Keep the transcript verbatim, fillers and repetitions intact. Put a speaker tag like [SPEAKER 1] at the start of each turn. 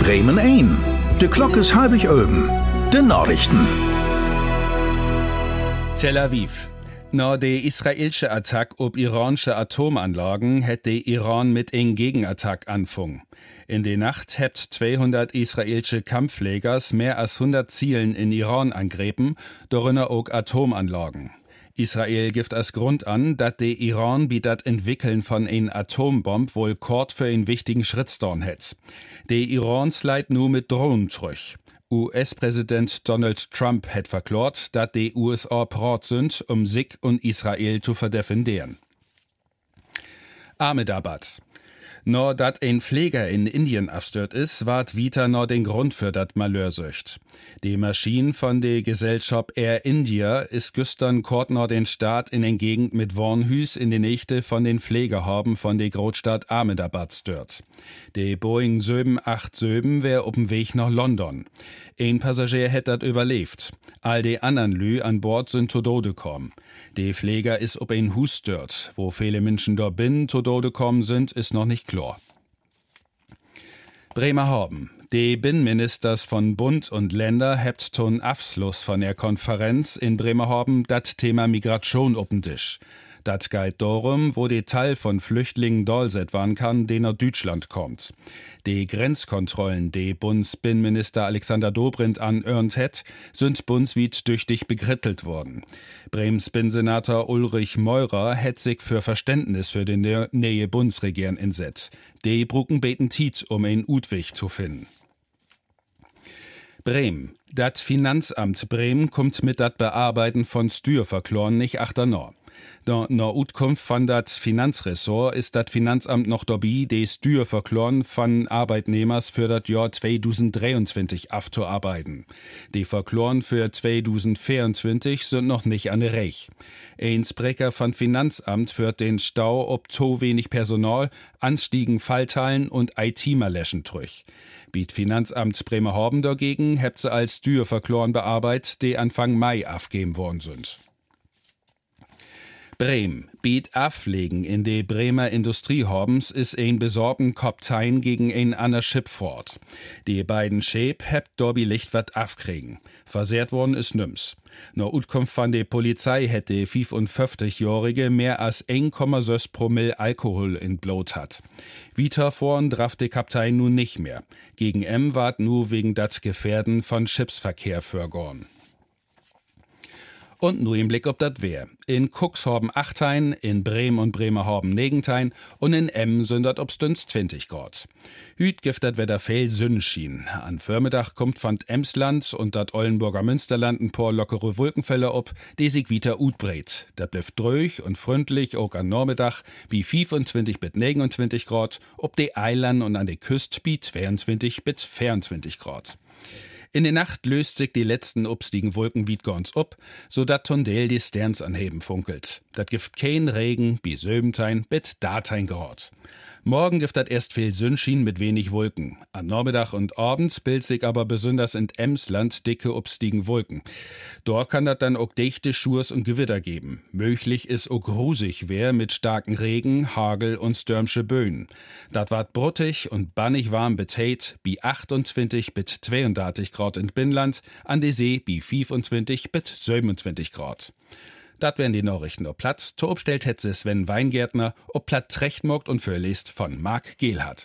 [SPEAKER 1] Bremen ein. De Glock is halbig oben. De Nachrichten.
[SPEAKER 2] Tel Aviv. Na de israelische Attack ob iranische Atomanlagen hat der Iran mit en Gegenattack anfang. In der Nacht hat zweihundert israelische Kampfflegers mehr als hundert Zielen in Iran angreifen, darunter auch Atomanlagen. Israel gibt als Grund an, dass der Iran wie das Entwickeln von ein Atombomb wohl kort für einen wichtigen Schritt storn hat. Der Iran sleit nu mit Drohnen zurück. U S-Präsident Donald Trump hat verklort, dass die U S A parat sind, um sich und Israel zu verdefendieren. Ahmedabad. Nur dat ein Pfleger in Indien abstört is, ward wieder nur den Grund für dat Malheur söcht. Die Maschine von der Gesellschaft Air India ist gestern kort nur den Start in den Gegend mit Warnhüs in die Nächte von den Pflegerhaben von der Großstadt Ahmedabad stört. Die Boeing sieben acht sieben wär up'm Weg nach London. Ein Passagier hätt dat überlebt. All die anderen Lü an Bord sind zu Tode gekommen. Die Pfleger is ob ein Hus stört. Wo viele Menschen dort bin zu Tode gekommen sind, ist noch nicht klar. Bremerhaven. Die Binnenministers von Bund und Länder hebt ton Abschluss von der Konferenz in Bremerhaven dat Thema Migration up'n Tisch. Dat geht darum, wo die Teil von Flüchtlingen dolset waren kann, den nach Deutschland kommt. Die Grenzkontrollen, die Bundesbinnenminister Alexander Dobrindt anörnt hat, sind bundesweit tüchtig begrittelt worden. Brems Binnensenator Ulrich Meurer hat sich für Verständnis für die neue Bundesregierung einsetzt. Die brucken beten Tiet, um einen Utweg zu finden. Bremen. Dat Finanzamt Bremen kommt mit dat Bearbeiten von Steuerverkloren nicht achternor. Da na Utkunft von dat Finanzressort ist dat Finanzamt noch dabei, die Steuerverkloren von Arbeitnehmers für dat Jahr zweitausenddreiundzwanzig aufzuarbeiten. Die Verkloren für zweitausendvierundzwanzig sind noch nicht an der Reich. Ein Sprecher von Finanzamt führt den Stau ob zu wenig Personal, Anstiegen Fallteilen und I T-Malläschen durch. Biet Finanzamt Bremerhaven dagegen hebt sie als Steuerverkloren bearbeitet, die Anfang Mai aufgeben worden sind. Bremen. Biet Aflegen in de Bremer Industriehabens is ein besorgen Kaptein gegen ein ander Schiff fort. Die beiden Schäp hebt dorbi Licht wat afkriegen. Versehrt worden is nüms. Nur Utkunft von der Polizei hätte fünfundfünfzigjährige mehr als eins Komma sechs Promille Alkohol in Blut hat. Weiter vorn drauf der Kaptein nun nicht mehr. Gegen M ward nu wegen dat Gefährden von Schiffsverkehr vergorn. Und nur im Blick ob dat wär. In Cuxhaven achthein, in Bremen und Bremerhaven negentein und in Emmen sind dat obstüns zwanzig Grad. Hüt gibt dat Wetter viel Sonnenschien. An Vormittag kommt von Emsland und dat Ollenburger Münsterland ein paar lockere Wolkenfälle ob, die sich wieder utbreit. Dat bleibt dröch und freundlich auch an Nachmittag wie fünfundzwanzig bis neunundzwanzig Grad, ob die Eilanden und an der Küste wie zweiundzwanzig bis vierundzwanzig Grad. In der Nacht löst sich die letzten obstigen Wolken wied ganz ob, so dat Tondel die Sterns anheben funkelt. Dat gibt kein Regen, bi Söbentein, bit Datein grad. Morgen gibt dat erst viel Sonnenschein mit wenig Wolken. Am Nachmittag und abends bildet sich aber besonders in Emsland dicke obstigen Wolken. Dort kann dat dann auch dichte Schurs und Gewitter geben. Möglich ist auch grusig wär mit starken Regen, Hagel und stürmische Böen. Dat ward bruttig und bannig warm betät, bi achtundzwanzig bis zweiunddreißig Grad in Binnland, an der See bi fünfundzwanzig bis siebenundzwanzig Grad. Dat wären die Nachrichten ob Platt. To obstellt hätte Sven Weingärtner, ob Platt Trechtmogt und vorliest von Marc Gehlhardt.